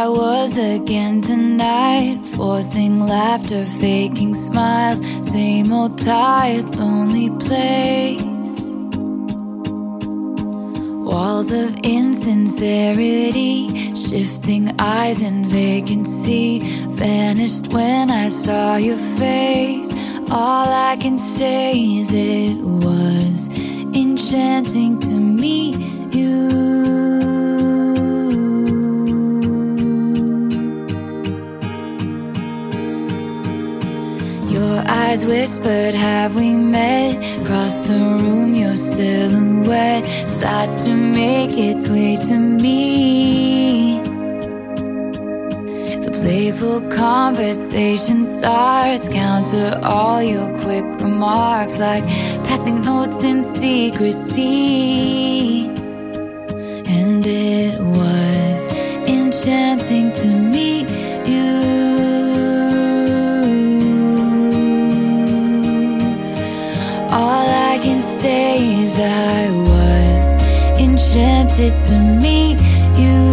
I was again tonight, forcing laughter, faking smiles. Same old tired, lonely place. Walls of insincerity, shifting eyes and vacancy. Vanished when I saw your face. All I can say is it was enchanting to meet you. Your eyes whispered, have we met? Across the room, your silhouette starts to make its way to me. The playful conversation starts, counter all your quick remarks, like passing notes in secrecy. And it was enchanting to meet you. All I can say is I was enchanted to meet you.